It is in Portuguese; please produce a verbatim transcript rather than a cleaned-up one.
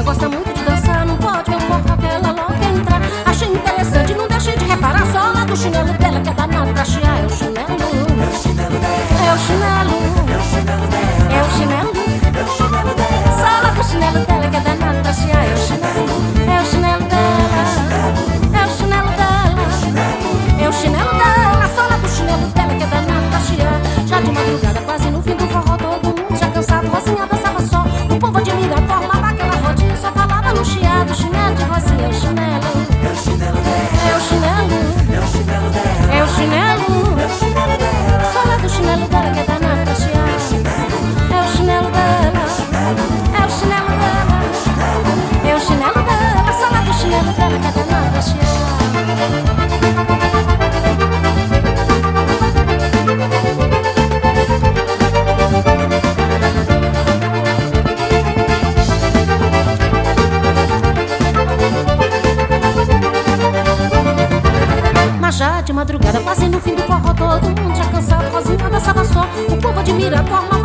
gosta muito de dançar, não pode ver o forró que ela logo quer entrar. Achei interessante, não deixei de reparar. Só lá do chinelo dela que é danado pra chiar. É o chinelo, É o chinelo dela, é o chinelo, é o chinelo dela, é o chinelo. é o chinelo dela. Só lá do chinelo dela que é danado pra chiar. É o chinelo, é o chinelo dela, é o chinelo dela, é o chinelo dela. Só lá do chinelo dela que é danado pra chiar. Já de madrugada, quase no fim do forró, todo mundo já cansado, Rosinha dançava só. O povo admira, formava aquela rodinha, só falava no chiado. Chinelo de Rosinha, é o chinelo, É o chinelo dela, é o chinelo, é o chinelo dela, é o chinelo. é o chinelo dela. Só lá do chinelo dela que é danado pra chiar. É o chinelo dela, é o chinelo dela, é o chinelo dela. Só lá do chinelo dela que é danado pra chiar. Mas já de madrugada, quase no fim do forró, todo mundo já cansado, Rosinha dançava só. O povo admira a forma